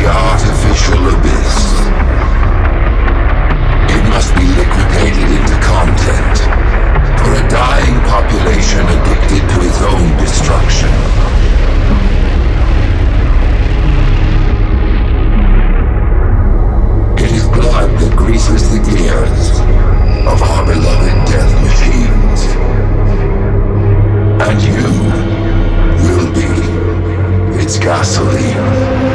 the artificial abyss. It must be liquidated into content for a dying population addicted to its own destruction. It is blood that greases the gears of our beloved death machines. And you will be its gasoline.